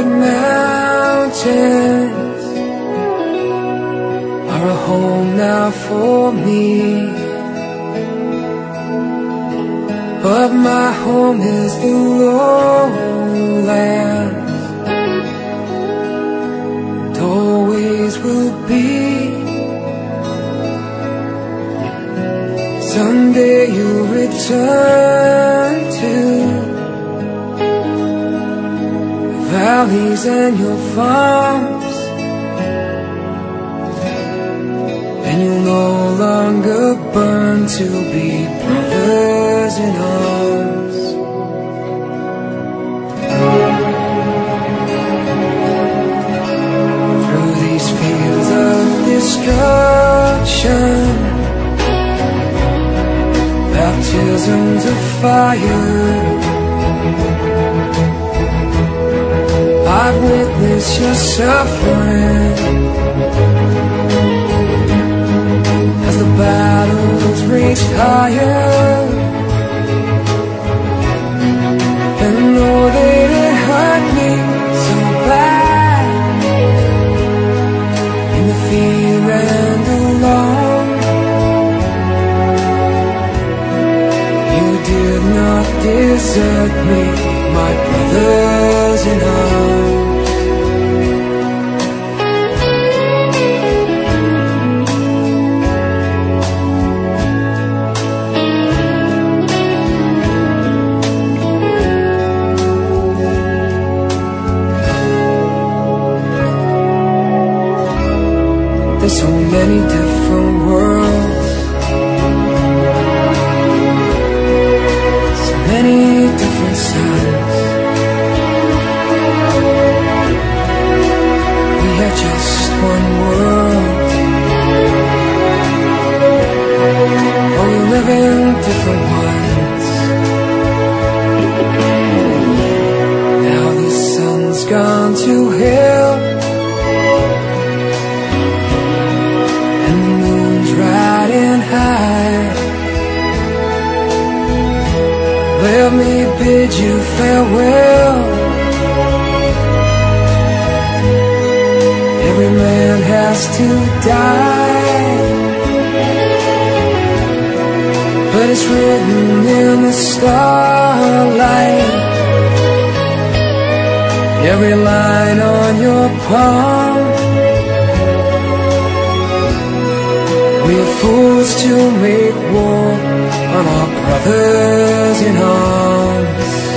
mountains are a home now for me, but my home is the lowlands, and always will be. Someday you'll return to the valleys and your farms, and you'll no longer burn to be brothers in arms. Through these fields of destruction, baptisms of fire, I've witnessed your suffering as the battles reach higher. And though they hurt me so bad, in the fear and alarm, you did not desert me, my brothers in arms. There's so many different worlds, so many different sides. We have just one world, but we live in different ones. Now the sun's gone to hell, riding high. Let me bid you farewell. Every man has to die, but it's written in the starlight. Every line on your palm, we're fools to make war on our brothers in arms.